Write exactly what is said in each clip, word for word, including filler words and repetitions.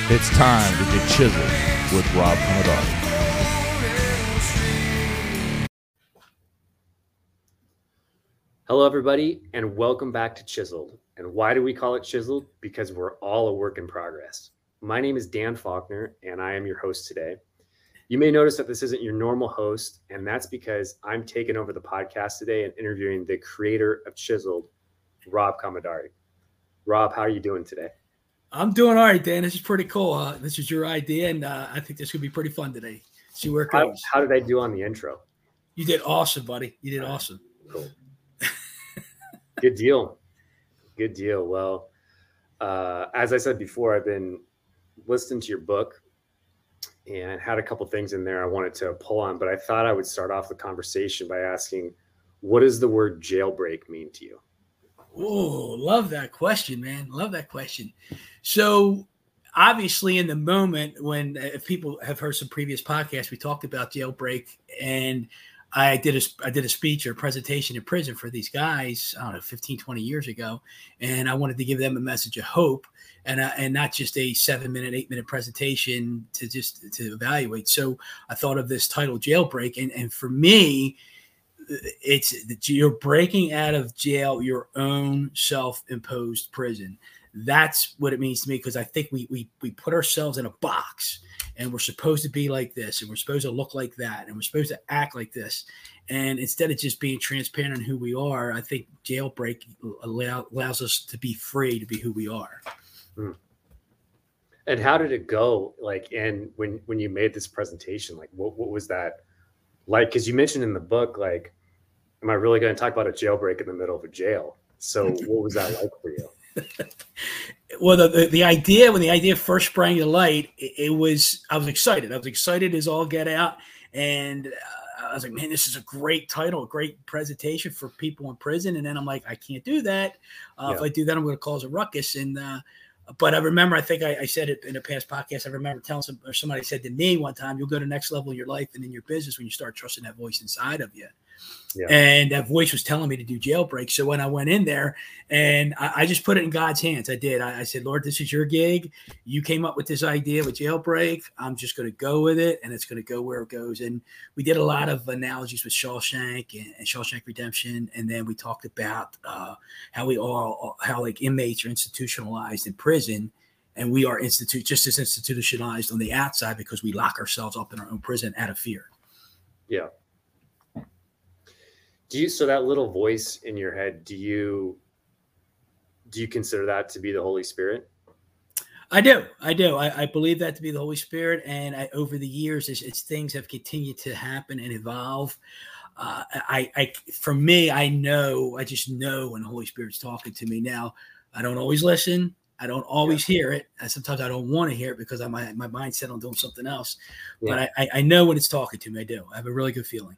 It's time to get chiseled with Rob Hamadari. Hello, everybody, and welcome back to Chiseled. And why do we call it Chiseled? Because we're all a work in progress. My name is Dan Faulkner, and I am your host today. You may notice that this isn't your normal host, and that's because I'm taking over the podcast today and interviewing the creator of Chiseled, Rob Hamadari. Rob, how are you doing today? I'm doing all right, Dan. This is pretty cool. Uh, this is your idea, and uh, I think this could be pretty fun today. See where it goes. How, how did I do on the intro? You did awesome, buddy. You did awesome. Cool. Good deal. Good deal. Well, uh, as I said before, I've been listening to your book and had a couple things in there I wanted to pull on, but I thought I would start off the conversation by asking, what does the word jailbreak mean to you? Oh, love that question, man. Love that question. So obviously in the moment when, if people have heard some previous podcasts, we talked about jailbreak, and I did a, I did a speech or a presentation in prison for these guys, I don't know, fifteen, twenty years ago. And I wanted to give them a message of hope, and, uh, and not just a seven minute, eight minute presentation to just to evaluate. So I thought of this title, Jailbreak. And, and for me, it's that you're breaking out of jail, your own self-imposed prison. That's what it means to me, because I think we, we, we put ourselves in a box, and we're supposed to be like this, and we're supposed to look like that, and we're supposed to act like this. And instead of just being transparent on who we are, I think jailbreak allow, allows us to be free to be who we are. Hmm. And how did it go? Like, and when, when you made this presentation, like what, what was that like? Cause you mentioned in the book, like, am I really going to talk about a jailbreak in the middle of a jail? So what was that like for you? Well, the, the the idea, when the idea first sprang to light, it, it was, I was excited. I was excited as all get out. And uh, I was like, man, this is a great title, a great presentation for people in prison. And then I'm like, I can't do that. Uh, yeah. If I do that, I'm going to cause a ruckus. And, uh, but I remember, I think I, I said it in a past podcast. I remember telling some, or somebody said to me one time, you'll go to the next level in your life and in your business when you start trusting that voice inside of you. Yeah. And that voice was telling me to do jailbreak. So when I went in there, and I, I just put it in God's hands, I did. I, I said, Lord, this is your gig. You came up with this idea with jailbreak. I'm just going to go with it, and it's going to go where it goes. And we did a lot of analogies with Shawshank and, and Shawshank Redemption. And then we talked about uh, how we all, how like inmates are institutionalized in prison, and we are institute just as institutionalized on the outside because we lock ourselves up in our own prison out of fear. Yeah. Do you, so that little voice in your head, do you, do you consider that to be the Holy Spirit? I do. I do. I, I believe that to be the Holy Spirit. And I, over the years, as, as things have continued to happen and evolve, uh, I, I, for me, I know, I just know when the Holy Spirit's talking to me. Now, I don't always listen. I don't always yeah. hear it. And sometimes I don't want to hear it because I, my, my mind's set on doing something else. Yeah. But I, I, I know when it's talking to me. I do. I have a really good feeling.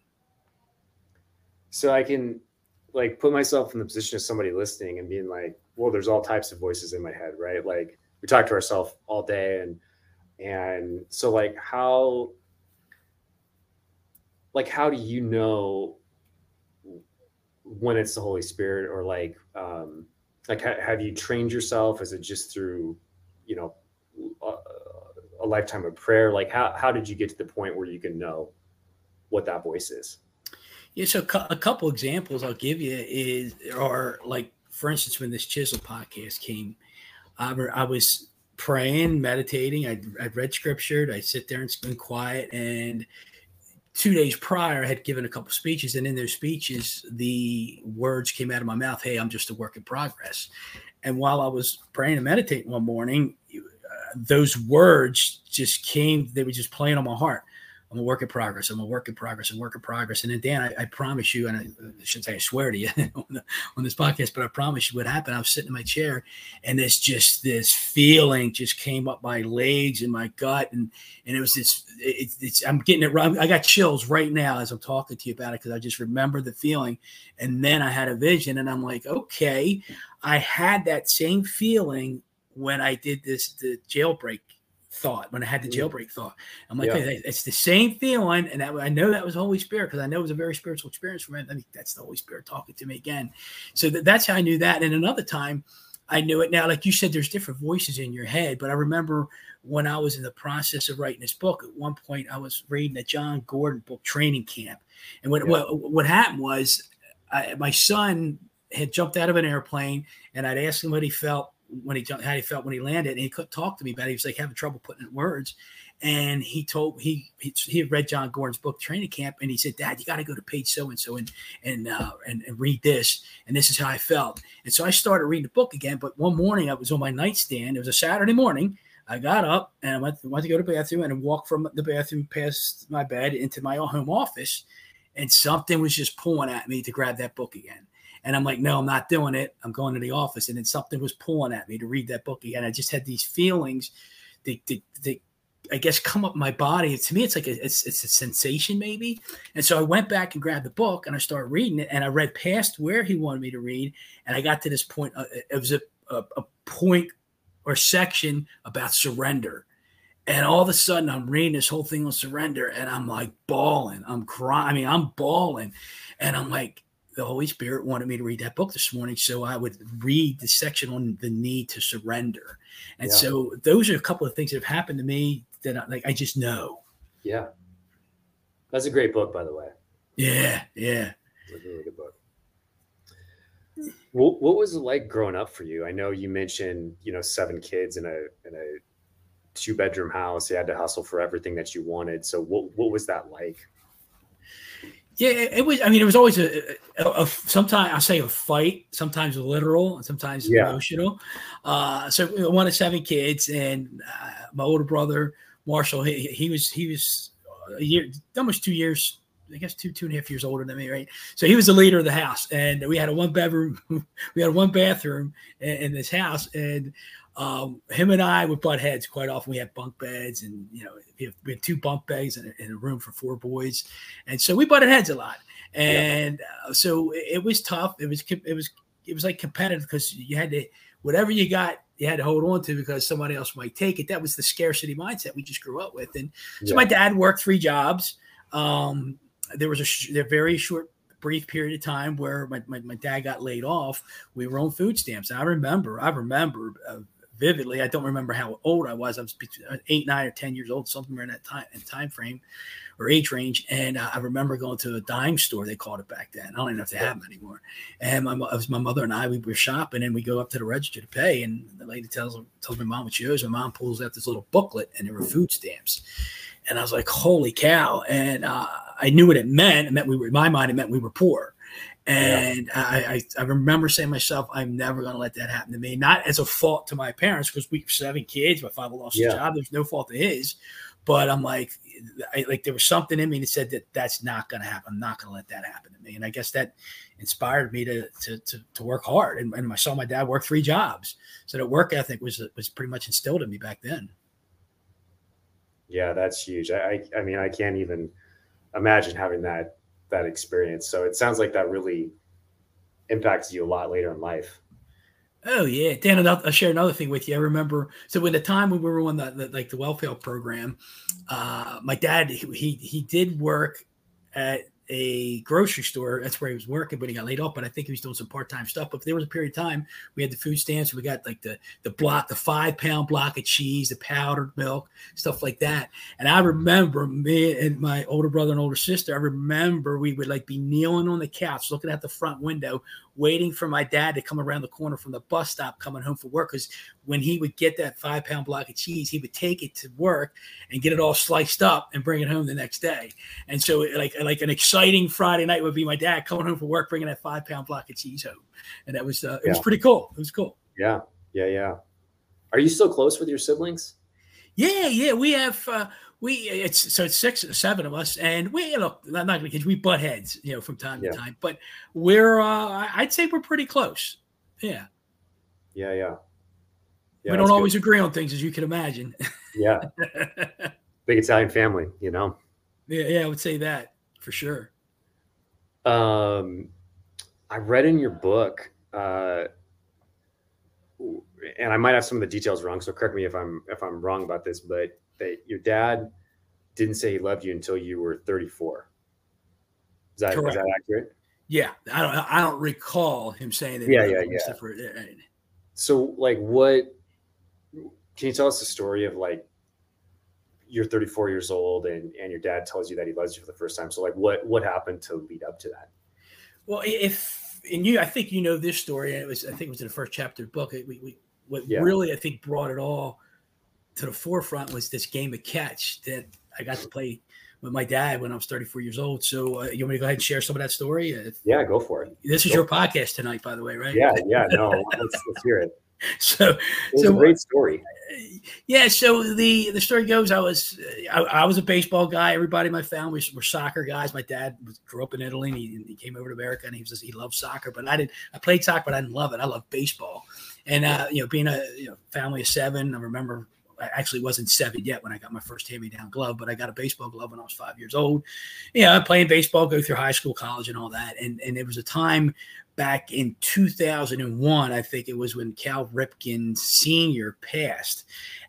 So I can like put myself in the position of somebody listening and being like, well, there's all types of voices in my head, right? Like we talk to ourselves all day. And, and so like, how, like, how do you know when it's the Holy Spirit, or like, um, like, ha- have you trained yourself? Is it just through, you know, a, a lifetime of prayer? Like how, how did you get to the point where you can know what that voice is? Yeah, so a couple examples I'll give you is are like, for instance, when this Chisel podcast came, I, I was praying, meditating. I'd, I'd read scripture. I'd sit there and been quiet. And two days prior, I had given a couple speeches, and in those speeches, the words came out of my mouth, "Hey, I'm just a work in progress." And while I was praying and meditating one morning, uh, those words just came. They were just playing on my heart. I'm a work in progress. I'm a work in progress. I'm a work in progress. And then, Dan, I, I promise you, and I, I shouldn't say I swear to you on, the, on this podcast, but I promise you what happened. I was sitting in my chair, and there's just this feeling just came up my legs and my gut. And, and it was this, it, it's, I'm getting it right. I got chills right now as I'm talking to you about it, because I just remember the feeling. And then I had a vision, and I'm like, okay, I had that same feeling when I did this, the jailbreak thought, when I had the jailbreak thought. I'm like, yeah. Hey, it's the same feeling. And that, I know that was Holy Spirit, because I know it was a very spiritual experience for me. I mean, that's the Holy Spirit talking to me again. So that, that's how I knew that. And another time, I knew it. Now, like you said, there's different voices in your head, but I remember when I was in the process of writing this book, at one point I was reading the John Gordon book, Training Camp. And what, yeah. what, what happened was I, my son had jumped out of an airplane, and I'd asked him what he felt when he jumped, how he felt when he landed, and he couldn't talk to me about it. He was like having trouble putting it in words. And he told he he, he had read John Gordon's book, Training Camp, and he said, "Dad, you got to go to page so and so and and uh, and and read this." And this is how I felt. And so I started reading the book again. But one morning, I was on my nightstand. It was a Saturday morning. I got up and I went went to go to the bathroom and walked from the bathroom past my bed into my home office, and something was just pulling at me to grab that book again. And I'm like, no, I'm not doing it. I'm going to the office. And then something was pulling at me to read that book again. I just had these feelings that, that, that I guess, come up in my body. To me, it's like a, it's, it's a sensation maybe. And so I went back and grabbed the book and I started reading it. And I read past where he wanted me to read. And I got to this point. Uh, it was a, a, a point or section about surrender. And all of a sudden I'm reading this whole thing on surrender. And I'm like bawling. I'm crying. I mean, I'm bawling. And I'm like, the Holy Spirit wanted me to read that book this morning, so I would read the section on the need to surrender. And yeah. so those are a couple of things that have happened to me that I, like I just know. Yeah, that's a great book, by the way. Yeah, yeah, it's a really good book. What, what was it like growing up for you? I know you mentioned, you know, seven kids in a in a two bedroom house. You had to hustle for everything that you wanted. So what what was that like? Yeah, it was. I mean, it was always a, a, a sometimes I say a fight, sometimes literal, and sometimes yeah. emotional. Uh, so one of seven kids, and uh, my older brother Marshall, he, he was he was a year, almost two years, I guess two two and a half years older than me, right? So he was the leader of the house, and we had a one bedroom, we had a one bathroom in, in this house, and um, him and I would butt heads quite often. We had bunk beds, and you know, we have, we had two bunk beds in a, in a room for four boys, and so we butted heads a lot. And yeah. uh, so it was tough. It was it was it was like competitive because you had to whatever you got, you had to hold on to because somebody else might take it. That was the scarcity mindset we just grew up with. And so yeah. my dad worked three jobs. Um, there was a, sh- a very short, brief period of time where my, my, my dad got laid off. We were on food stamps. And I remember, I remember uh, vividly. I don't remember how old I was. I was eight, nine, or ten years old, somewhere in that time in time frame or age range. And uh, I remember going to a dime store. They called it back then. I don't even know if they have them anymore. And my, it was my mother and I. We were shopping, and we go up to the register to pay. And the lady tells tells my mom what she owes. My mom pulls out this little booklet, and there were food stamps. And I was like, "Holy cow!" And uh, I knew what it meant. It meant we were in my mind. It meant we were poor. And yeah. I, I, I remember saying to myself, I'm never going to let that happen to me. Not as a fault to my parents, because we were seven kids. My father lost yeah. his job. There's no fault of his. But I'm like, I, like there was something in me that said that that's not going to happen. I'm not going to let that happen to me. And I guess that inspired me to to to, to work hard. And, and I saw my dad work three jobs. So that work ethic was was pretty much instilled in me back then. Yeah, that's huge. I I mean, I can't even imagine having that that experience. So it sounds like that really impacts you a lot later in life. Oh yeah, Dan, I'll share another thing with you. I remember, so at the time when we were on the, the like the welfare program, uh, my dad, he, he did work at a grocery store. That's where he was working, but he got laid off. But I think he was doing some part-time stuff. But there was a period of time we had the food stamps. We got like the the block, the five pound block of cheese, the powdered milk, stuff like that. And I remember me and my older brother and older sister. I remember we would like be kneeling on the couch, looking at the front window, waiting for my dad to come around the corner from the bus stop coming home from work. Because when he would get that five pound block of cheese, he would take it to work and get it all sliced up and bring it home the next day. And so like like an exciting Friday night would be my dad coming home from work, bringing that five pound block of cheese home. And that was, uh, it yeah. was pretty cool. It was cool. Yeah. Yeah. Yeah. Are you still close with your siblings? Yeah. Yeah. We have, uh, we, it's, so it's six or seven of us, and we, look, I'm not going to, we butt heads, you know, from time yeah. to time, but we're, uh, I'd say we're pretty close. Yeah. Yeah. Yeah. yeah we don't always good. agree on things, as you can imagine. Yeah. Big Italian family, you know? Yeah. Yeah. I would say that for sure. Um, I read in your book, uh, and I might have some of the details wrong, so correct me if I'm if I'm wrong about this, but that your dad didn't say he loved you until you were thirty-four. Is that, is that accurate? Yeah, I don't I don't recall him saying that. Yeah, yeah, yeah. For, So like what, can you tell us the story of like, you're thirty-four years old and, and your dad tells you that he loves you for the first time. So like what, what happened to lead up to that? Well, if, and you, I think you know this story, and it was, I think it was in the first chapter of the book. We, we what yeah. really, I think, brought it all to the forefront was this game of catch that I got to play with my dad when I was thirty-four years old. So uh, you want me to go ahead and share some of that story? If, yeah, go for it. This is go your podcast tonight, by the way, right? Yeah, yeah, no, let's, let's hear it. So, it was so a great story. Yeah. So the, the story goes, I was, I, I was a baseball guy. Everybody in my family were soccer guys. My dad was, grew up in Italy and he, he came over to America and he was, he loved soccer, but I didn't, I played soccer, but I didn't love it. I love baseball. And, uh, you know, being a you know, family of seven, I remember I actually wasn't seven yet when I got my first hand-me-down glove, but I got a baseball glove when I was five years old. Yeah, playing baseball, go through high school, college, and all that. And and there was a time back in two thousand one, I think it was, when Cal Ripken Senior passed,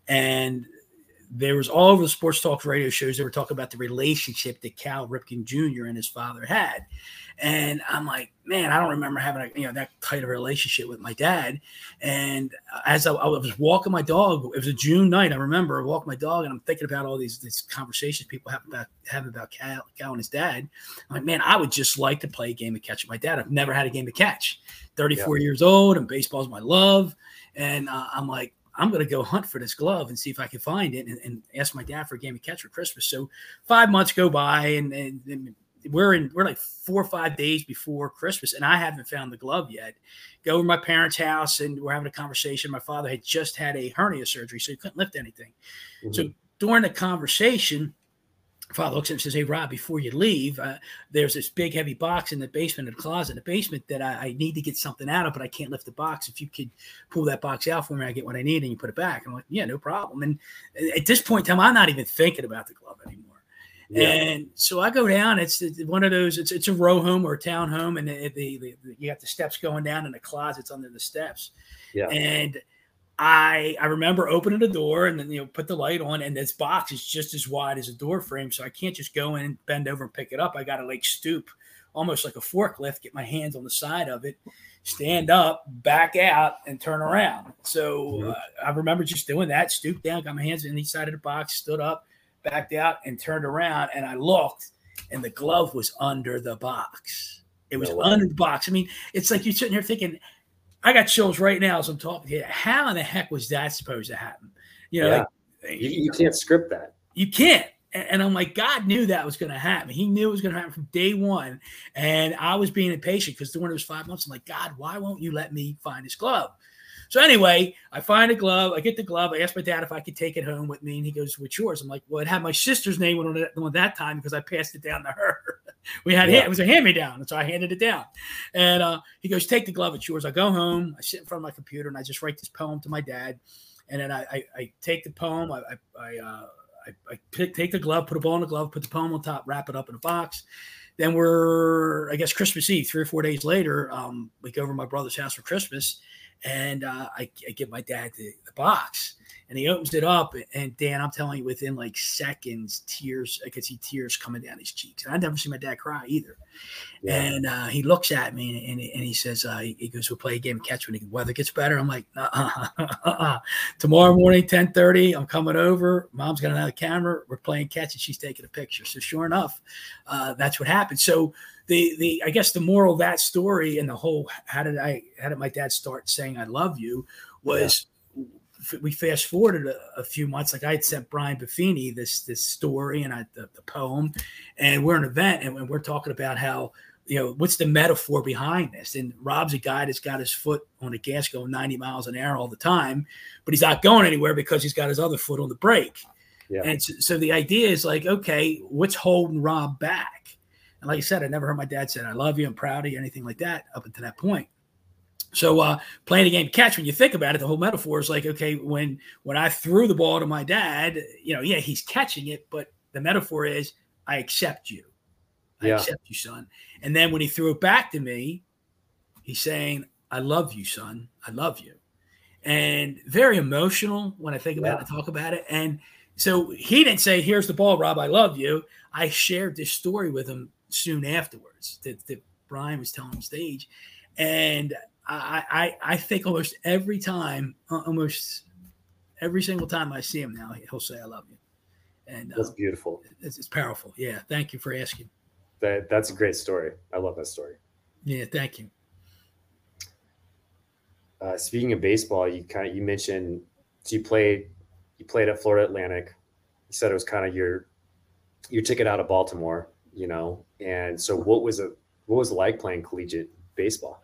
and there was all over the sports talk radio shows, they were talking about the relationship that Cal Ripken Junior and his father had. And I'm like, man, I don't remember having a, you know, that tight of a relationship with my dad. And as I, I was walking my dog, it was a June night. I remember walking my dog and I'm thinking about all these, these conversations people have about having about Cal, Cal and his dad. I'm like, man, I would just like to play a game of catch with my dad. I've never had a game of catch. thirty-four yeah. years old, and baseball's my love. And uh, I'm like, I'm going to go hunt for this glove and see if I can find it, and, and ask my dad for a game of catch for Christmas. So five months go by, and, and, and we're in, we're like four or five days before Christmas, and I haven't found the glove yet. Go over to my parents' house, and we're having a conversation. My father had just had a hernia surgery, so he couldn't lift anything. Mm-hmm. So during the conversation, Father looks at him and says, "Hey, Rob, before you leave, uh, there's this big heavy box in the basement of the closet in the basement that I, I need to get something out of, but I can't lift the box. If you could pull that box out for me, I get what I need, and you put it back." I'm like, "Yeah, no problem." And at this point in time, I'm not even thinking about the glove anymore. Yeah. And so I go down. It's one of those. It's it's a row home or a town home, and the, the, the, you got the steps going down, and the closet's under the steps. Yeah. And I I remember opening the door and then, you know, put the light on, and this box is just as wide as a door frame. So I can't just go in, bend over and pick it up. I got to like stoop almost like a forklift, get my hands on the side of it, stand up, back out, and turn around. So mm-hmm. uh, I remember just doing that, stooped down, got my hands on each side of the box, stood up, backed out, and turned around. And I looked, and the glove was under the box. It was no under the box. I mean, it's like you're sitting here thinking, I got chills right now as I'm talking to you. How in the heck was that supposed to happen? You know, yeah. like, you, you can't script that. You can't. And, and I'm like, God knew that was going to happen. He knew it was going to happen from day one. And I was being impatient because during those five months, I'm like, God, why won't you let me find this glove? So anyway, I find a glove. I get the glove. I asked my dad if I could take it home with me, and he goes, "What's yours?" I'm like, "Well, it had my sister's name on it on that time because I passed it down to her. We had yeah. it was a hand-me-down, and so I handed it down." And uh, he goes, "Take the glove. It's yours." I go home. I sit in front of my computer, and I just write this poem to my dad. And then I, I, I take the poem. I I I, uh, I, I pick, take the glove, put a ball in the glove, put the poem on top, wrap it up in a box. Then we're, I guess, Christmas Eve, three or four days later, um, we go over to my brother's house for Christmas. And uh, I, I give my dad the, the box, and he opens it up. And Dan, I'm telling you, within like seconds, tears, I could see tears coming down his cheeks. And I'd never seen my dad cry either. Yeah. And uh, he looks at me and, and, and he says, uh, he goes, "We'll play a game of catch when the weather gets better." I'm like, uh-uh, uh-uh. Tomorrow morning, ten thirty, I'm coming over. Mom's got another camera. We're playing catch, and she's taking a picture. So sure enough, uh, that's what happened. So the, the, I guess the moral of that story and the whole, how did I, how did my dad start saying "I love you" was, yeah. we fast forwarded a, a few months. Like I had sent Brian Buffini this, this story and I, the, the poem, and we're at an event and we're talking about how, you know, what's the metaphor behind this? And Rob's a guy that's got his foot on the gas going ninety miles an hour all the time, but he's not going anywhere because he's got his other foot on the brake. Yeah. And so, so the idea is like, okay, what's holding Rob back? And like I said, I never heard my dad say, "I love you, I'm proud of you," anything like that up until that point. So uh, playing a game of catch, when you think about it, the whole metaphor is like, okay, when when I threw the ball to my dad, you know, yeah, he's catching it, but the metaphor is, I accept you. I yeah. accept you, son. And then when he threw it back to me, he's saying, "I love you, son. I love you." And very emotional when I think about yeah. it and talk about it. And so he didn't say, "Here's the ball, Rob. I love you." I shared this story with him soon afterwards that, that Brian was telling on stage. And I, I, I think almost every time, almost every single time I see him now, he'll say, "I love you." And That's uh, beautiful. It's, it's powerful. Yeah. Thank you for asking. That that's a great story. I love that story. Yeah. Thank you. Uh, speaking of baseball, you kind of, you mentioned, so you played, you played at Florida Atlantic. You said it was kind of your, your ticket out of Baltimore, you know? And so what was it, what was it like playing collegiate baseball?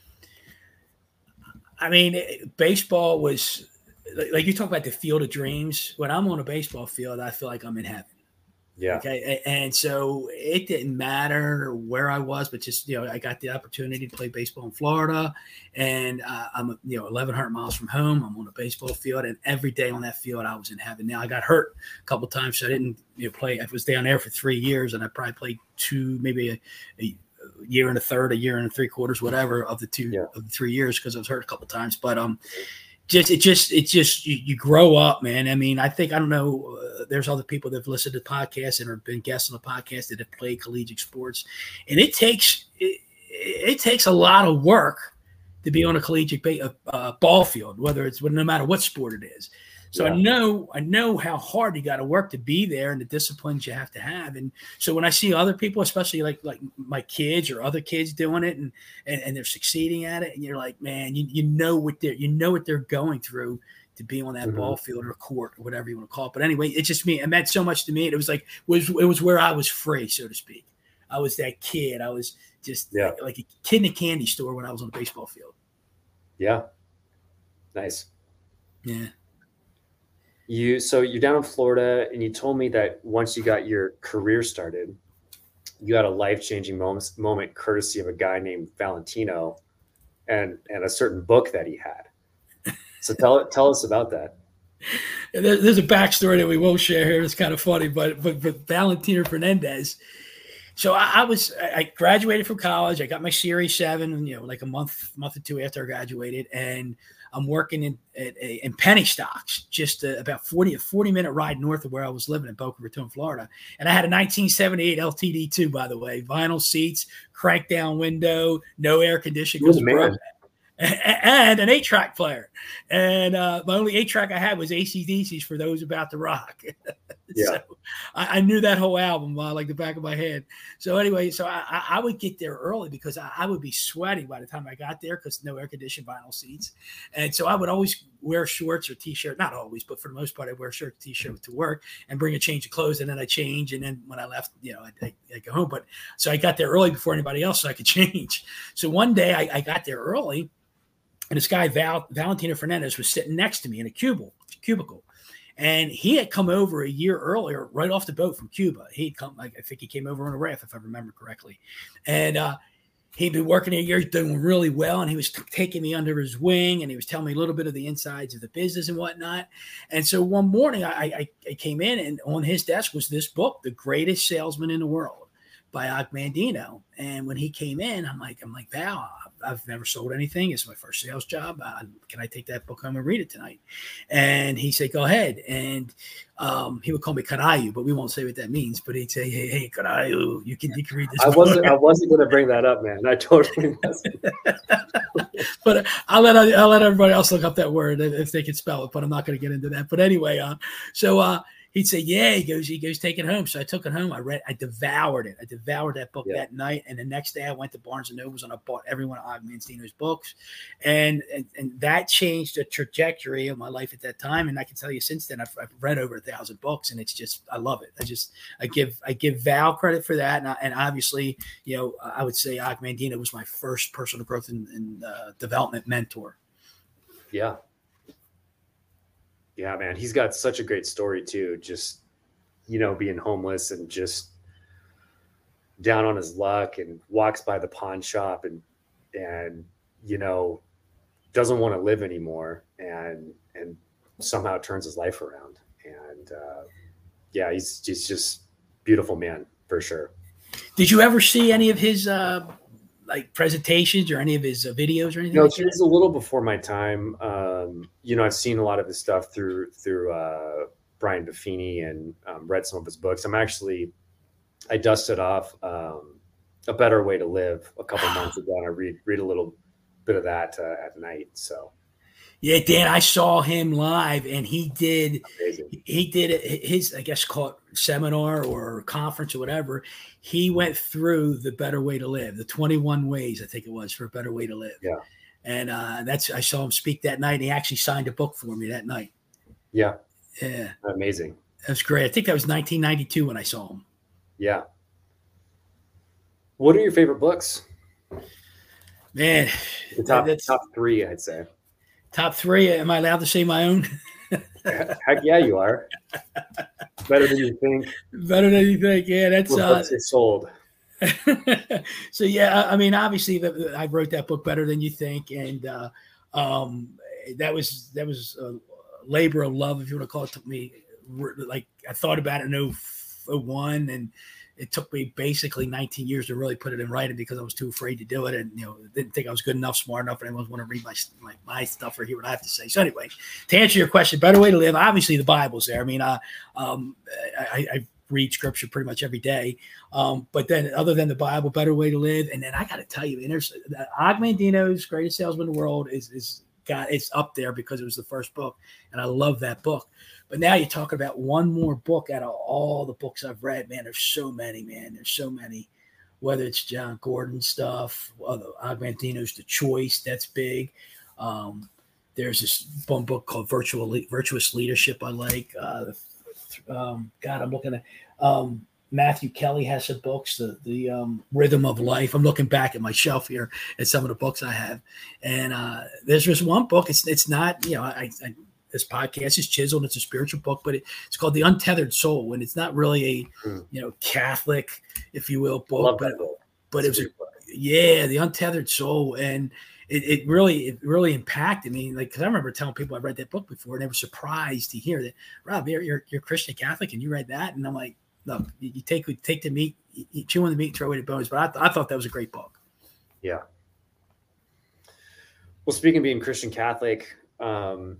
I mean, it, baseball was like you talk about the field of dreams. When I'm on a baseball field, I feel like I'm in heaven. Yeah. Okay. And so it didn't matter where I was, but just, you know, I got the opportunity to play baseball in Florida, and uh, I'm, you know, eleven hundred miles from home. I'm on a baseball field, and every day on that field, I was in heaven. Now I got hurt a couple of times. So I didn't, you know, play. I was down there for three years and I probably played two, maybe a, a year and a third, a year and three quarters, whatever of the two yeah. of the three years. Cause I was hurt a couple of times, but, um, Just it just it just you, you grow up, man. I mean, I think I don't know. Uh, there's other people that have listened to podcasts and have been guests on the podcast that have played collegiate sports, and it takes it, it takes a lot of work to be on a collegiate ba- uh, ball field, whether it's no matter what sport it is. So yeah. I know I know how hard you got to work to be there and the disciplines you have to have. And so when I see other people, especially like like my kids or other kids doing it, and and, and they're succeeding at it, and you're like, man, you, you know what they're you know what they're going through to be on that mm-hmm. ball field or court or whatever you want to call it. But anyway, it just me. It meant so much to me. It was like was it was where I was free, so to speak. I was that kid. I was just yeah. like, like a kid in a candy store when I was on the baseball field. Yeah. Nice. Yeah. You so you're down in Florida, and you told me that once you got your career started, you had a life-changing moment, moment courtesy of a guy named Valentino, and and a certain book that he had. So tell tell us about that. There's a backstory that we won't share here. It's kind of funny, but but, but Valentino Fernandez. So I, I was I graduated from college. I got my Series seven, you know, like a month month or two after I graduated, and I'm working in at a, in penny stocks, just a, about forty a forty minute ride north of where I was living in Boca Raton, Florida. And I had a nineteen seventy-eight L T D two, by the way, vinyl seats, crank down window, no air conditioning, and an eight track player. And uh, my only eight track I had was A C D C's For Those About to Rock. Yeah. So I, I knew that whole album uh, like the back of my head. So anyway, so I, I would get there early because I, I would be sweating by the time I got there because no air conditioned vinyl seats. And so I would always wear shorts or t-shirt, not always, but for the most part, I wear a shirt, t-shirt to work and bring a change of clothes. And then I change. And then when I left, you know, I, I, I go home. But so I got there early before anybody else so I could change. So one day I, I got there early. And this guy, Val, Valentino Fernandez, was sitting next to me in a cubicle, cubicle. And he had come over a year earlier, right off the boat from Cuba. He'd come, like, I think he came over on a raft, if I remember correctly. And uh, he'd been working a year, doing really well. And he was t- taking me under his wing, and he was telling me a little bit of the insides of the business and whatnot. And so one morning I, I, I came in, and on his desk was this book, The Greatest Salesman in the World by Og Mandino. And when he came in, I'm like, I'm like, Val, I've never sold anything. It's my first sales job. Uh, can I take that book home and read it tonight? And he said, go ahead. And um, he would call me Karayu, but we won't say what that means. But he'd say, hey, hey, Karayu, you can, you can read this I book. wasn't, I wasn't going to bring that up, man. I totally wasn't. But I'll let, I'll let everybody else look up that word if they can spell it, but I'm not going to get into that. But anyway, uh, so uh, he'd say, yeah, he goes, he goes, take it home. So I took it home. I read, I devoured it. I devoured that book yeah. that night. And the next day I went to Barnes and Nobles and I bought every one of Og Mandino's books. And, and, and that changed the trajectory of my life at that time. And I can tell you since then, I've, I've read over a thousand books, and it's just, I love it. I just, I give, I give Val credit for that. And, I, and obviously, you know, I would say Og Mandino was my first personal growth and, and uh, development mentor. Yeah. Yeah, man, he's got such a great story too. Just, you know, being homeless and just down on his luck, and walks by the pawn shop and, and, you know, doesn't want to live anymore, and, and somehow turns his life around. And uh, yeah, he's, he's just beautiful man for sure. Did you ever see any of his uh, like presentations or any of his uh, videos or anything? No, like he was a little before my time. Um, you know, I've seen a lot of his stuff through through uh, Brian Buffini, and um, read some of his books. I'm actually, I dusted off um, A Better Way to Live a couple months ago, and I read read a little bit of that uh, at night. So yeah, Dan, I saw him live, and he did amazing. he did his, I guess, call it seminar or conference or whatever. He went through the Better Way to Live, the twenty-one ways, I think it was, for a better way to live. Yeah. And uh, that's I saw him speak that night. And he actually signed a book for me that night. Yeah. Yeah. Amazing. That was great. I think that was nineteen ninety-two when I saw him. Yeah. What are your favorite books? Man, the top, that's top three, I'd say. Top three. Am I allowed to say my own? Heck yeah, you are. Better than you think. Better than you think. Yeah, that's what uh, books are sold. So yeah, I mean, obviously, the, I wrote that book, Better Than You Think, and uh, um, that was that was a labor of love, if you want to call it. It took me like I thought about it in oh one, and it took me basically nineteen years to really put it in writing because I was too afraid to do it, and you know, didn't think I was good enough, smart enough, and anyone want to read my, my my stuff or hear what I have to say. So anyway, to answer your question, Better Way to Live. Obviously, the Bible's there. I mean, uh, um, I, I read scripture pretty much every day, um, but then other than the Bible, Better Way to Live, and then I got to tell you, and there's uh, Og Mandino's Greatest Salesman in the World is is got it's up there because it was the first book, and I love that book. But now you're talking about one more book out of all the books I've read. Man, there's so many, man. There's so many. Whether it's John Gordon stuff, Og Mandino's The Choice, that's big. Um, there's this one book called Virtual Virtuous Leadership I like. Uh, um, God, I'm looking at um, Matthew Kelly has some books, the the um, Rhythm of Life. I'm looking back at my shelf here at some of the books I have, and uh, there's just one book. It's it's not, you know, I. I This podcast is chiseled. It's a spiritual book, but it, it's called The Untethered Soul, and it's not really a, Mm. you know, Catholic, if you will, book. Love but that book. but It's it a was, great book. yeah, The Untethered Soul, and it, it really it really impacted me. Like, because I remember telling people I read that book before, and they were surprised to hear that. Rob, you're you're, you're Christian Catholic, and you read that, and I'm like, look, you, you take take the meat, you, you chew on the meat, throw away the bones. But I, th- I thought that was a great book. Yeah. Well, speaking of being Christian Catholic, um,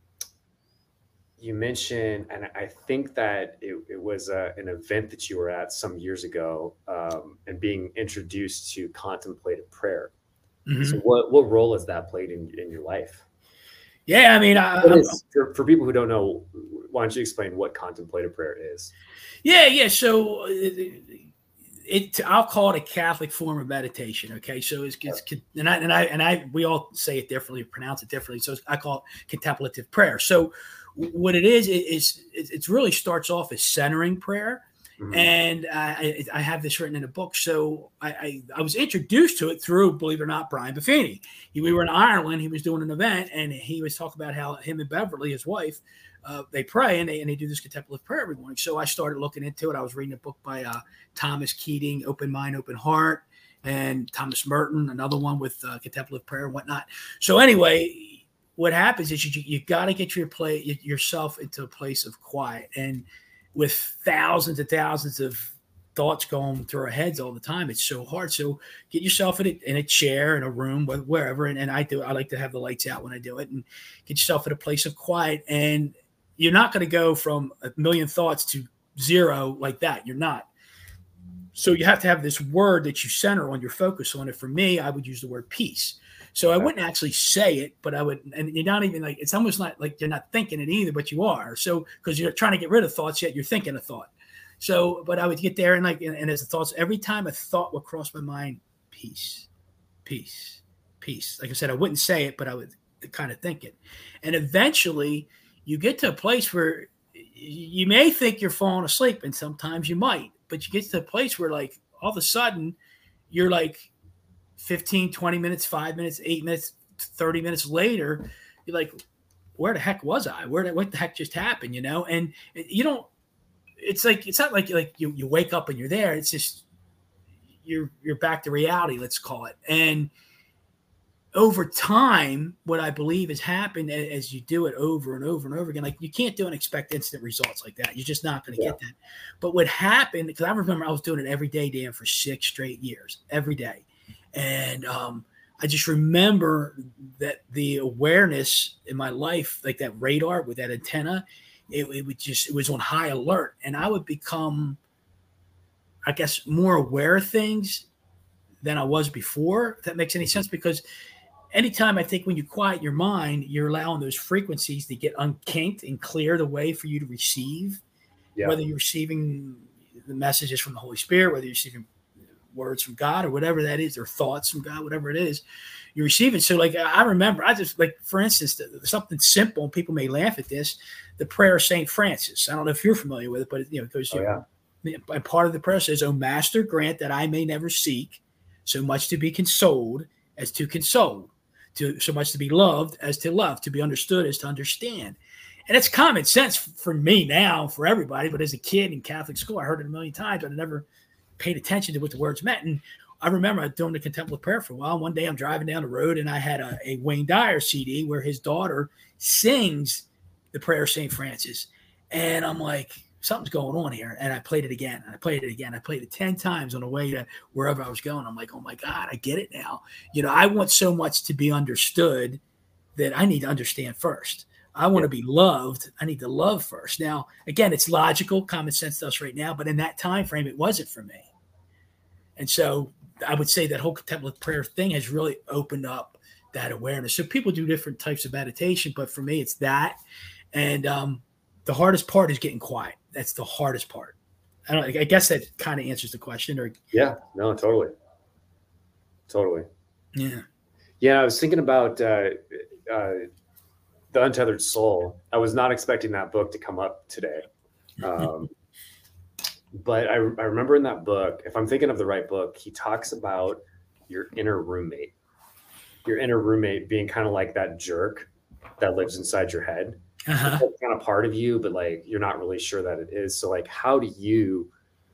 you mentioned, and I think that it, it was uh, an event that you were at some years ago, um, and being introduced to contemplative prayer. Mm-hmm. So what, what role has that played in, in your life? Yeah, I mean, I, What is, for, for people who don't know, why don't you explain what contemplative prayer is? yeah, yeah. So it, it, I'll call it a Catholic form of meditation. Okay, so it's, it's and I and I and I we all say it differently, pronounce it differently. So I call it contemplative prayer. So what it is is it, it really starts off as centering prayer. Mm-hmm. And I, I have this written in a book. So I, I, I was introduced to it through, believe it or not, Brian Buffini. He, we were in Ireland. He was doing an event, and he was talking about how him and Beverly, his wife, uh, they pray, and they, and they do this contemplative prayer every morning. So I started looking into it. I was reading a book by uh, Thomas Keating, Open Mind, Open Heart, and Thomas Merton, another one with uh, contemplative prayer and whatnot. So anyway, what happens is you, you got to get your play, yourself into a place of quiet. And with thousands and thousands of thoughts going through our heads all the time, it's so hard. So get yourself in a, in a chair, in a room, wherever. And, and I do, I like to have the lights out when I do it, and get yourself in a place of quiet. And you're not going to go from a million thoughts to zero like that. You're not. So you have to have this word that you center on, your focus on it. For me, I would use the word peace. So I wouldn't actually say it, but I would, and you're not even like, it's almost not like you're not thinking it either, but you are. So, because you're trying to get rid of thoughts, yet you're thinking a thought. So, but I would get there and like, and, and as the thoughts, every time a thought would cross my mind, peace, peace, peace. Like I said, I wouldn't say it, but I would kind of think it. And eventually you get to a place where you may think you're falling asleep, and sometimes you might, but you get to a place where like all of a sudden you're like, fifteen, twenty minutes, five minutes, eight minutes, thirty minutes later, you're like, where the heck was I? Where, what the heck just happened? You know? And you don't, it's like, it's not like, like you, you wake up and you're there. It's just, you're, you're back to reality, let's call it. And over time, what I believe has happened as you do it over and over and over again, like you can't do and expect instant results like that. You're just not going to yeah. get that. But what happened, because I remember I was doing it every day, Dan, for six straight years, every day. And um, I just remember that the awareness in my life, like that radar with that antenna, it, it would just, it was on high alert. And I would become, I guess, more aware of things than I was before, if that makes any sense. Because anytime I think when you quiet your mind, you're allowing those frequencies to get unkinked and clear the way for you to receive, Yeah. whether you're receiving the messages from the Holy Spirit, whether you're receiving words from God or whatever that is, or thoughts from God, whatever it is, you're receiving. So like, I remember, I just like, for instance, something simple, and people may laugh at this, the prayer of Saint Francis. I don't know if you're familiar with it, but you know, it goes, Oh, yeah. and part of the prayer says, "O Master, grant that I may never seek so much to be consoled as to console, to so much to be loved as to love, to be understood as to understand." And it's common sense for me now, for everybody. But as a kid in Catholic school, I heard it a million times, but I never paid attention to what the words meant. And I remember doing the contemplative prayer for a while. One day I'm driving down the road and I had a, a Wayne Dyer C D where his daughter sings the prayer of Saint Francis. And I'm like, something's going on here. And I played it again. And I played it again. I played it ten times on the way to wherever I was going. I'm like, oh my God, I get it now. You know, I want so much to be understood that I need to understand first. I want to be loved. I need to love first. Now, again, it's logical, common sense to us right now, but in that time frame, it wasn't for me. And so I would say that whole contemplative prayer thing has really opened up that awareness. So people do different types of meditation, but for me, it's that. And um, the hardest part is getting quiet. That's the hardest part. I don't. I guess that kind of answers the question. Or Yeah. No, totally. Totally. yeah. Yeah. I was thinking about uh, uh, The Untethered Soul. I was not expecting that book to come up today. Um, but I, I remember in that book, if I'm thinking of the right book, he talks about your inner roommate, your inner roommate being kind of like that jerk that lives inside your head. Uh-huh. It's kind of part of you, but like, you're not really sure that it is. So like, how do you,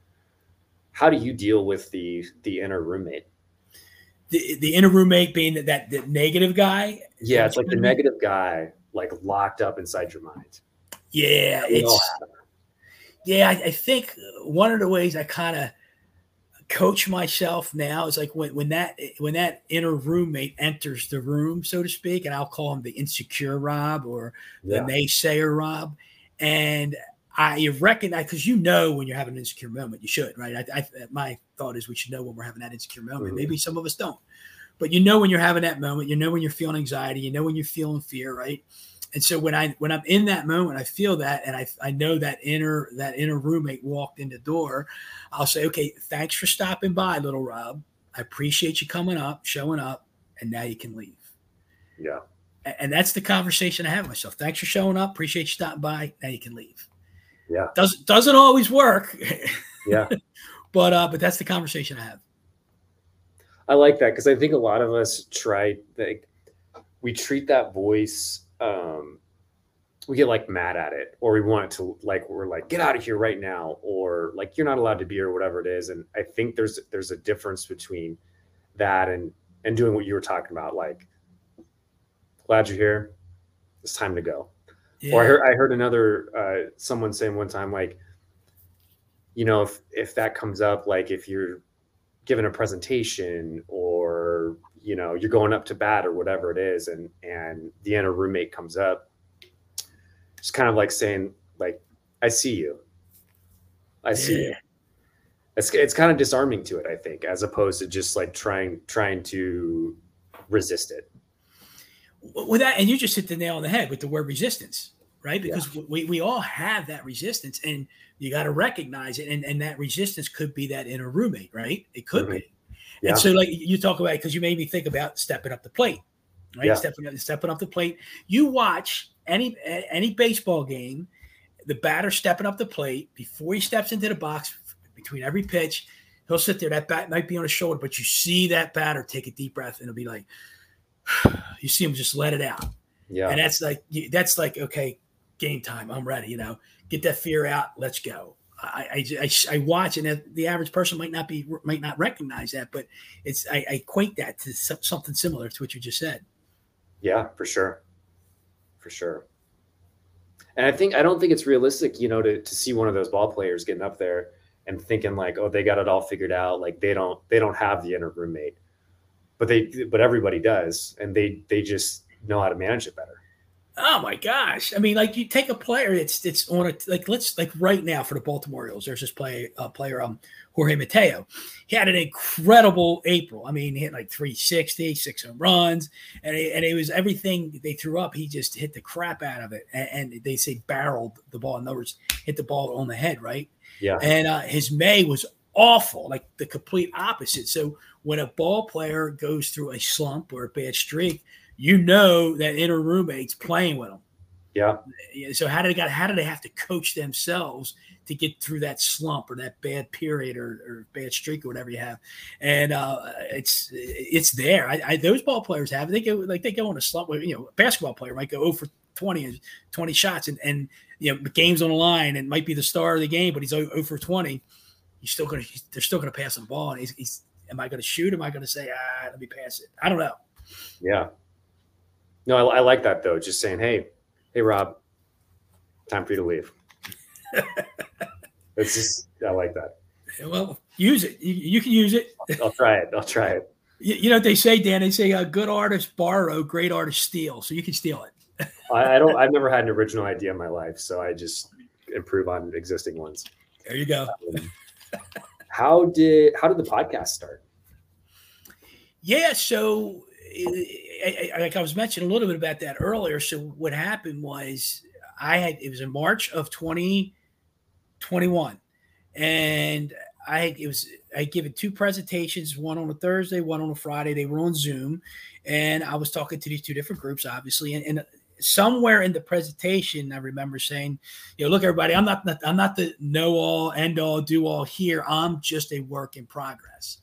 how do you deal with the, the inner roommate? The, the inner roommate being that, that, that negative guy. Yeah. It's like the negative guy, like locked up inside your mind. Yeah. It's, yeah. I, I think one of the ways I kind of coach myself now is like when, when that, when that inner roommate enters the room, so to speak, and I'll call him the insecure Rob or the Yeah. naysayer Rob. And I you recognize, because you know when you're having an insecure moment, you should, right? I, I, my thought is we should know when we're having that insecure moment. Mm-hmm. Maybe some of us don't, but you know when you're having that moment, you know when you're feeling anxiety, you know when you're feeling fear, right? And so when I when I'm in that moment, I feel that, and I I know that inner that inner roommate walked in the door. I'll say, okay, thanks for stopping by, little Rob. I appreciate you coming up, showing up, and now you can leave. Yeah. And that's the conversation I have with myself. Thanks for showing up. Appreciate you stopping by. Now you can leave. Yeah. Doesn't doesn't always work. Yeah. but uh, but that's the conversation I have. I like that because I think a lot of us try like we treat that voice. Um, we get like mad at it, or we want it to like we're like get out of here right now, or like you're not allowed to be, or whatever it is. And I think there's there's a difference between that and and doing what you were talking about, like glad you're here. It's time to go. Yeah. Or I heard I heard another uh, someone saying one time, like, you know, if if that comes up, like if you're giving a presentation or, you know, you're going up to bat or whatever it is, and and the inner roommate comes up, it's kind of like saying, like, I see you. I see yeah. you. It's it's kind of disarming to it, I think, as opposed to just like trying trying to resist it. With that, and you just hit the nail on the head with the word resistance, right? Because yeah. we, we all have that resistance, and you got to recognize it. And, and that resistance could be that inner roommate, right? It could mm-hmm. be. Yeah. And so like you talk about it, because you made me think about stepping up the plate, right? Yeah. Stepping up, stepping up the plate. You watch any any baseball game, the batter stepping up the plate before he steps into the box. Between every pitch, he'll sit there. That bat might be on his shoulder, but you see that batter take a deep breath, and it'll be like, you see him just let it out. Yeah. And that's like, that's like, okay, game time. I'm ready. You know, get that fear out. Let's go. I, I, I, I watch, and the average person might not be, might not recognize that, but it's, I, I equate that to something similar to what you just said. Yeah, for sure. For sure. And I think, I don't think it's realistic, you know, to, to see one of those ball players getting up there and thinking like, oh, they got it all figured out. Like they don't, they don't have the inner roommate, but they, but everybody does. And they, they just know how to manage it better. Oh my gosh! I mean, like you take a player, it's it's on a like let's like right now for the Baltimore Orioles. There's this play uh, player, um, Jorge Mateo. He had an incredible April. I mean, he hit like three sixty, six home runs, and it, and it was everything they threw up. He just hit the crap out of it, and, and they say barreled the ball. In other words, hit the ball on the head, right? Yeah. And uh, his May was awful, like the complete opposite. So when a ball player goes through a slump or a bad streak, you know that inner roommate's playing with them. Yeah. So how did they got? How do they have to coach themselves to get through that slump or that bad period or, or bad streak or whatever you have? And uh, it's it's there. I, I, those ball players have. They go like they go on a slump. You know, a basketball player might go oh for twenty and twenty shots, and and you know the game's on the line and might be the star of the game, but he's oh for twenty. He's still gonna. He's, they're still gonna pass the ball, and he's. he's am I gonna shoot? Am I gonna say ah? Let me pass it. I don't know. Yeah. No, I, I like that though. Just saying, hey, hey, Rob, time for you to leave. It's just, I like that. Well, use it. You, you can use it. I'll try it. I'll try it. You, you know what they say, Dan? They say a good artist borrow, great artist steal. So you can steal it. I, I don't. I've never had an original idea in my life, so I just improve on existing ones. There you go. Um, how did how did the podcast start? Yeah, so. I, I, like I was mentioning a little bit about that earlier. So what happened was I had, it was in March of twenty twenty-one and I, it was, I had given two presentations, one on a Thursday, one on a Friday. They were on Zoom and I was talking to these two different groups, obviously. And, and somewhere in the presentation, I remember saying, you know, look, everybody, I'm not, not I'm not the know all, end all, do all here. I'm just a work in progress.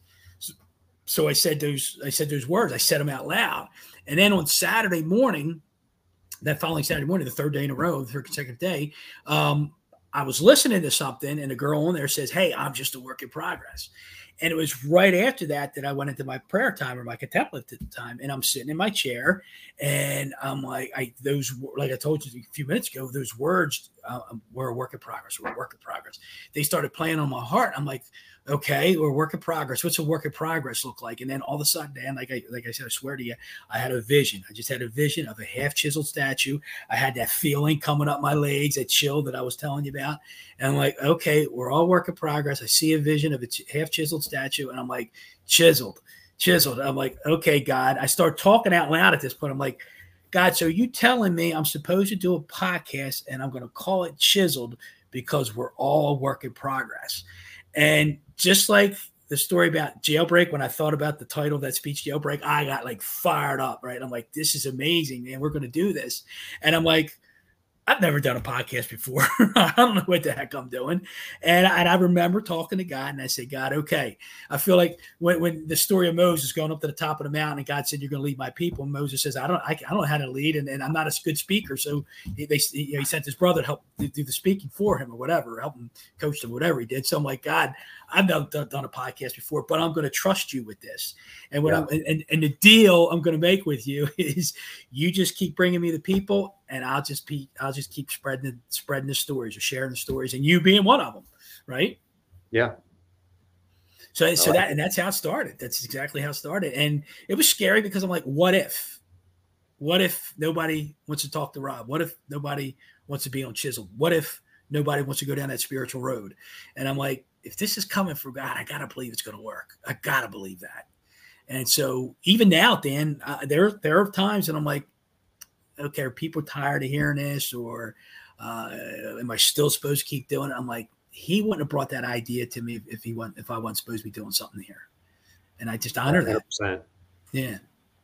So I said those, I said those words, I said them out loud. And then on Saturday morning, that following Saturday morning, the third day in a row, the third consecutive day, um, I was listening to something and a girl on there says, hey, I'm just a work in progress. And it was right after that that I went into my prayer time or my contemplative time. And I'm sitting in my chair and I'm like, I, those, like I told you a few minutes ago, those words uh, were a work in progress, were a work in progress. They started playing on my heart. I'm like, okay, we're work in progress. What's a work in progress look like? And then all of a sudden, Dan, like I, like I said, I swear to you, I had a vision. I just had a vision of a half chiseled statue. I had that feeling coming up my legs, that chill that I was telling you about. And I'm like, okay, we're all work in progress. I see a vision of a ch- half chiseled statue. And I'm like, chiseled, chiseled. I'm like, okay, God. I start talking out loud at this point. I'm like, God, so you telling me I'm supposed to do a podcast and I'm going to call it Chiseled because we're all work in progress. And just like the story about Jailbreak, when I thought about the title of that speech, Jailbreak, I got like fired up, right? I'm like, this is amazing, man. We're going to do this. And I'm like, I've never done a podcast before. I don't know what the heck I'm doing. And, and I remember talking to God and I said, God, okay. I feel like when, when the story of Moses going up to the top of the mountain and God said, you're going to lead my people. And Moses says, I don't, I, I don't know how to lead. And, and I'm not a good speaker. So he, they, you know, he sent his brother to help do the speaking for him or whatever, help him coach him, whatever he did. So I'm like, God, I've done, done, done a podcast before, but I'm going to trust you with this. And what yeah. I'm, and, and the deal I'm going to make with you is you just keep bringing me the people and I'll just be, I'll just keep spreading the, spreading the stories or sharing the stories and you being one of them. Right. Yeah. So, I so like that, it. and that's how it started. That's exactly how it started. And it was scary because I'm like, what if, what if nobody wants to talk to Rob? What if nobody wants to be on Chisel? What if nobody wants to go down that spiritual road? And I'm like, if this is coming from God, I got to believe it's going to work. I got to believe that. And so even now, Dan, uh, there, there are times that I'm like, okay, are people tired of hearing this or uh, am I still supposed to keep doing it? I'm like, he wouldn't have brought that idea to me if he wasn't, if I wasn't supposed to be doing something here. And I just honor one hundred percent. that. Yeah.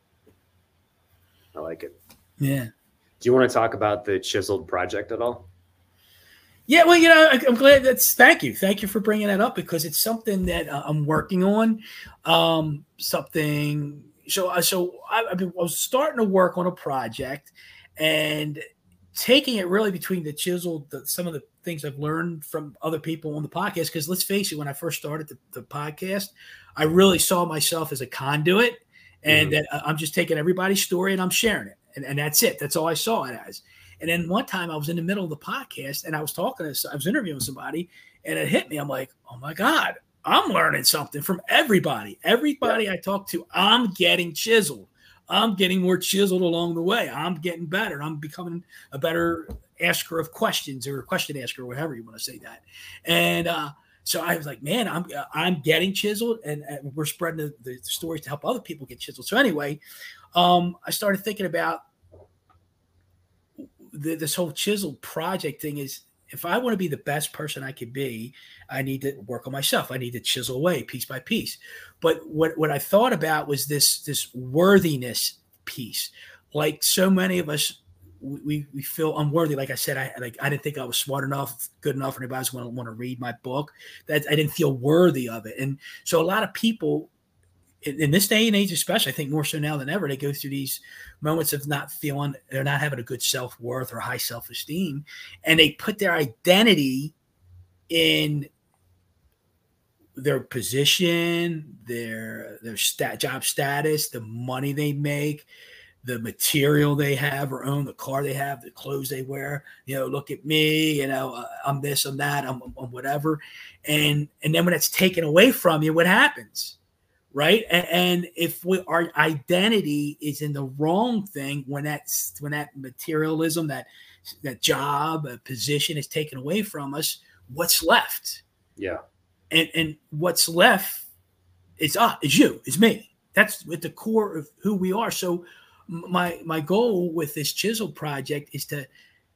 I like it. Yeah. Do you want to talk about the Chiseled project at all? Yeah, well, you know, I, I'm glad that's, thank you. Thank you for bringing that up because it's something that uh, I'm working on. Um, something, so, uh, so I, I've been, I was starting to work on a project and taking it really between the Chisel, the, some of the things I've learned from other people on the podcast. Because let's face it, when I first started the, the podcast, I really saw myself as a conduit and mm-hmm. that I'm just taking everybody's story and I'm sharing it. And, and that's it. That's all I saw it as. And then one time I was in the middle of the podcast and I was talking to, I was interviewing somebody and it hit me. I'm like, oh my God, I'm learning something from everybody. Everybody yeah. I talk to, I'm getting chiseled. I'm getting more chiseled along the way. I'm getting better. I'm becoming a better asker of questions, or a question asker, or whatever you want to say that. And uh, so I was like, man, I'm I'm getting chiseled, and, and we're spreading the, the stories to help other people get chiseled. So anyway, um, I started thinking about the, this whole chiseled project thing. Is if I want to be the best person I could be, I need to work on myself. I need to chisel away piece by piece. But what, what I thought about was this, this worthiness piece. Like so many of us, we, we feel unworthy. Like I said, I like I didn't think I was smart enough, good enough for anybody who want to want to read my book. That I didn't feel worthy of it. And so a lot of people in, in this day and age, especially, I think more so now than ever, they go through these moments of not feeling, they're not having a good self-worth or high self-esteem, and they put their identity in their position, their their stat, job status, the money they make, the material they have or own, the car they have, the clothes they wear. You know, look at me. You know, uh, I'm this, I'm that, I'm, I'm whatever. And and then when it's taken away from you, what happens? Right. And, and if we, our identity is in the wrong thing, when that's when that materialism, that that job, a position is taken away from us, what's left? Yeah. And and what's left is ah, is you, is me. That's at the core of who we are. So my my goal with this Chisel project is to,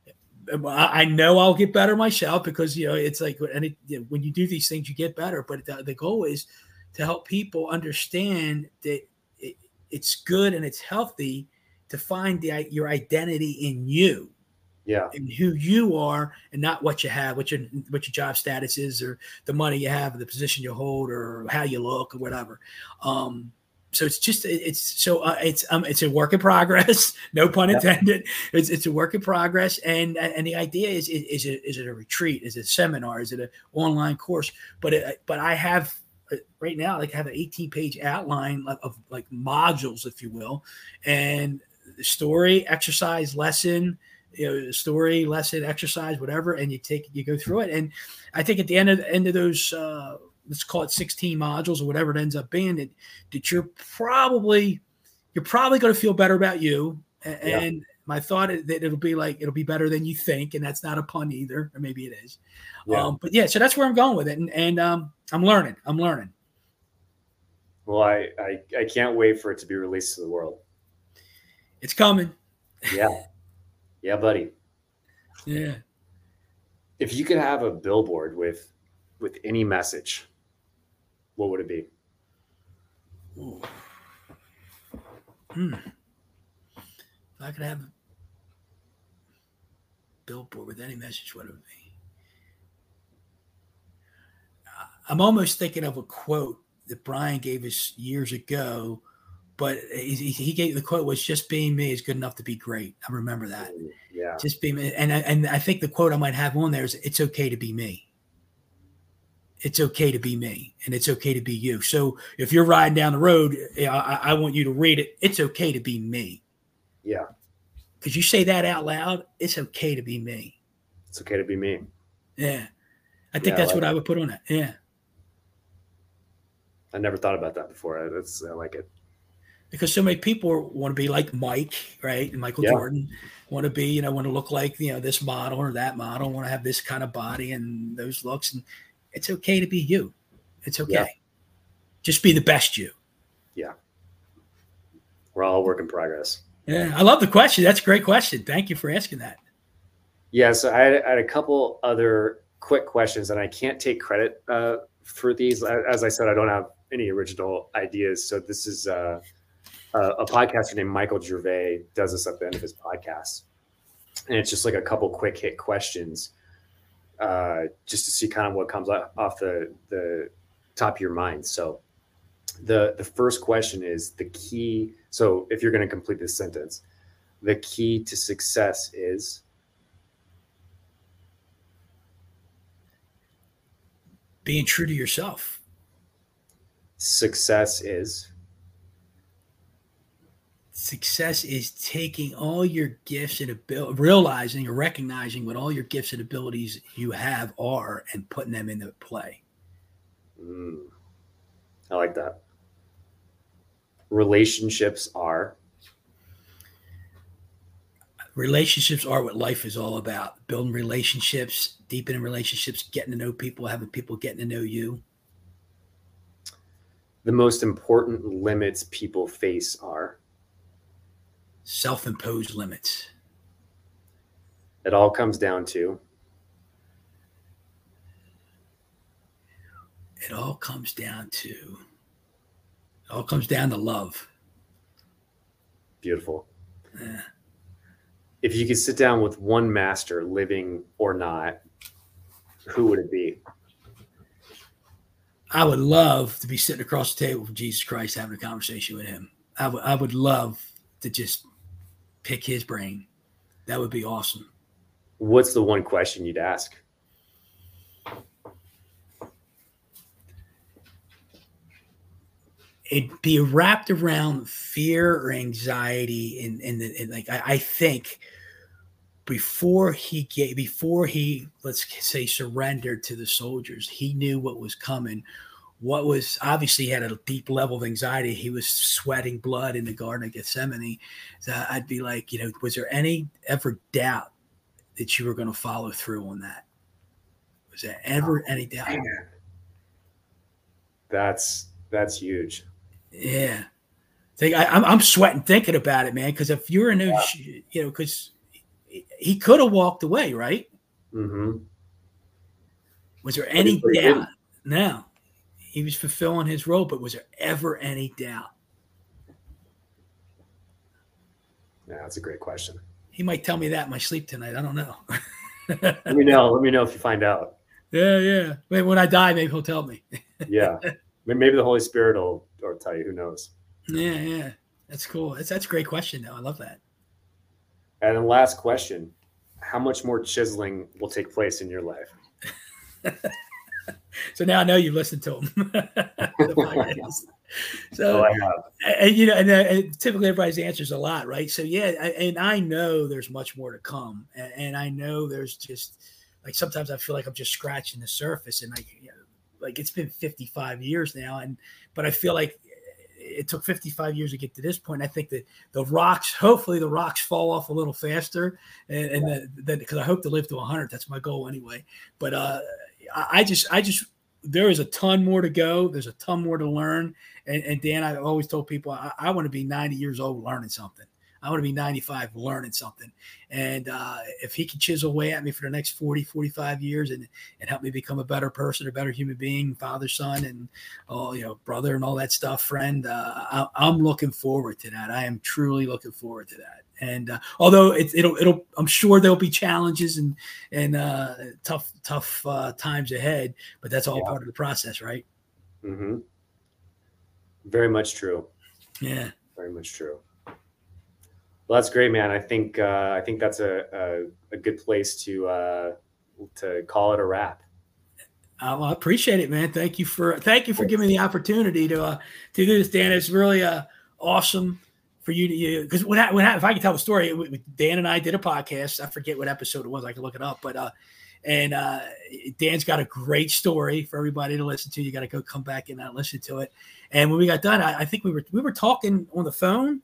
I know I'll get better myself, because you know it's like, and it, you know, when you do these things you get better. But the, the goal is to help people understand that it, it's good and it's healthy to find the your identity in you. Yeah. And who you are, and not what you have, what your what your job status is, or the money you have, or the position you hold, or how you look, or whatever. Um, so it's just it's so uh, it's um it's a work in progress. No pun intended. Yeah. It's it's a work in progress, and and the idea is is is it, is it a retreat? Is it a seminar? Is it an online course? But it, but I have right now like I have an eighteen page outline of, of like modules, if you will, and the story, exercise, lesson. You know, story, lesson, exercise, whatever, and you take you go through it. And I think at the end of the end of those, uh, let's call it sixteen modules or whatever it ends up being, that, that you're probably you're probably going to feel better about you. And, yeah. and my thought is that it'll be like it'll be better than you think, and that's not a pun either, or maybe it is. Yeah. Um, but yeah, so that's where I'm going with it, and, and um, I'm learning. I'm learning. Well, I, I I can't wait for it to be released to the world. It's coming. Yeah. Yeah, buddy. Yeah. If you could have a billboard with with any message, what would it be? Ooh. Hmm. If I could have a billboard with any message, what would it be? I'm almost thinking of a quote that Brian gave us years ago, but he, he gave the quote was, "Just being me is good enough to be great." I remember that. Yeah. Just being me. And I, and I think the quote I might have on there is, "It's okay to be me. It's okay to be me, and it's okay to be you." So if you're riding down the road, I, I want you to read it. It's okay to be me. Yeah. Because you say that out loud, it's okay to be me. It's okay to be me. Yeah. I think yeah, that's I like what it. I would put on it. Yeah. I never thought about that before. That's, I like it. Because so many people want to be like Mike, right? And Michael Yeah. Jordan want to be, you know, want to look like, you know, this model or that model, want to have this kind of body and those looks. And it's okay to be you. It's okay. Yeah. Just be the best you. Yeah. We're all a work in progress. Yeah. I love the question. That's a great question. Thank you for asking that. Yeah. So I had, I had a couple other quick questions, and I can't take credit uh, for these. As I said, I don't have any original ideas. So this is uh, Uh, a podcaster named Michael Gervais does this at the end of his podcast. And it's just like a couple quick hit questions uh, just to see kind of what comes off the, the top of your mind. So the, the first question is the key. So if you're going to complete this sentence, the key to success is being true to yourself. Success is Success is taking all your gifts and ability, realizing or recognizing what all your gifts and abilities you have are, and putting them into play. Mm, I like that. Relationships are relationships are what life is all about. Building relationships, deepening relationships, getting to know people, having people getting to know you. The most important limits people face are? Self-imposed limits. It all comes down to? It all comes down to, it all comes down to love. Beautiful. Yeah. If you could sit down with one master, living or not, who would it be? I would love to be sitting across the table from Jesus Christ, having a conversation with him. I would, I would love to just pick his brain. That would be awesome. What's the one question you'd ask? It'd be wrapped around fear or anxiety, and and, and like I, I think before he gave, before he let's say surrendered to the soldiers, he knew what was coming. What was obviously he had a deep level of anxiety. He was sweating blood in the Garden of Gethsemane. So I'd be like, you know, was there any ever doubt that you were going to follow through on that? Was there ever any doubt? That's that's huge. Yeah, think I, I'm I'm sweating thinking about it, man. Because if you're in those, yeah. you know, because he could have walked away, right? Mm-hmm. Was there any doubt? Didn't. No, he was fulfilling his role, but was there ever any doubt? Yeah, that's a great question. He might tell me that in my sleep tonight. I don't know. Let me know. Let me know if you find out. Yeah, yeah. Maybe when I die, maybe he'll tell me. Yeah, maybe the Holy Spirit will, will tell you. Who knows? Yeah, yeah. That's cool. That's that's a great question, though. I love that. And then last question: how much more chiseling will take place in your life? So now I know you've listened to him. So, oh, I have. And, you know, and, and typically everybody's answers a lot, right? So yeah, I, and I know there's much more to come, and, and I know there's just like sometimes I feel like I'm just scratching the surface, and like, you know, like it's been fifty-five years now, and but I feel like it took fifty-five years to get to this point. I think that the rocks, hopefully the rocks fall off a little faster, and, and then because I hope to live to one hundred. That's my goal anyway. But uh, I just, I just, there is a ton more to go. There's a ton more to learn. And, and Dan, I've always told people I, I want to be ninety years old learning something. I want to be ninety-five learning something. And uh, if he can chisel away at me for the next forty, forty-five years and, and help me become a better person, a better human being, father, son, and oh, you know, brother and all that stuff, friend, uh, I, I'm looking forward to that. I am truly looking forward to that. And uh, although it, it'll, it'll, I'm sure there'll be challenges and, and uh, tough, tough uh, times ahead, but that's all yeah. part of the process, right? Mm-hmm. Very much true. Yeah. Very much true. Well, that's great, man. I think uh, I think that's a, a, a good place to uh, to call it a wrap. Uh, well, I appreciate it, man. Thank you for thank you for giving me the opportunity to uh, to do this, Dan. It's really uh, awesome for you to because what happened, if I can tell the story, Dan and I did a podcast. I forget what episode it was. I can look it up, but uh, and uh, Dan's got a great story for everybody to listen to. You got to go come back and uh, listen to it. And when we got done, I, I think we were we were talking on the phone.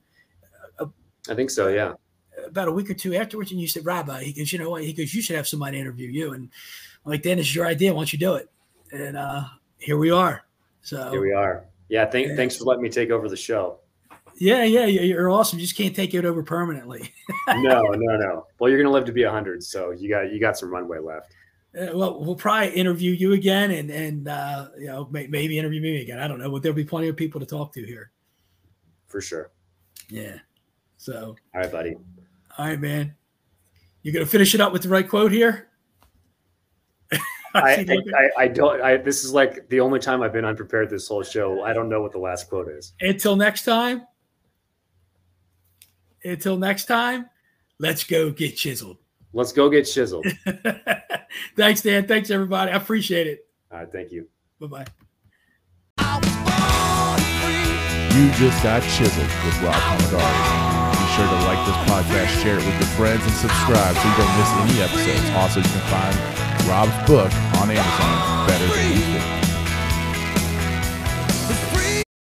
I think so, yeah. About a week or two afterwards, and you said, Rabbi, he goes, you know what? He goes, you should have somebody interview you. And I'm like, Dan, this is your idea. Why don't you do it? And uh, here we are. So here we are. Yeah, thank, yeah. Thanks for letting me take over the show. Yeah, yeah, you're awesome. You just can't take it over permanently. no, no, no. Well, you're going to live to be one hundred, so you got you got some runway left. Uh, well, we'll probably interview you again, and and uh, you know may, maybe interview me again. I don't know, but there'll be plenty of people to talk to here. For sure. Yeah. So, all right, buddy. All right, man. You gonna finish it up with the right quote here? I, I, I, I don't. I, this is like the only time I've been unprepared this whole show. I don't know what the last quote is. Until next time. Until next time. Let's go get chiseled. Let's go get chiseled. Thanks, Dan. Thanks, everybody. I appreciate it. All right, thank you. Bye bye. You just got chiseled with Rob Hamadari. Be sure to like this podcast, share it with your friends, and subscribe so you don't miss any episodes. Also, you can find Rob's book on Amazon, Better Than You Think.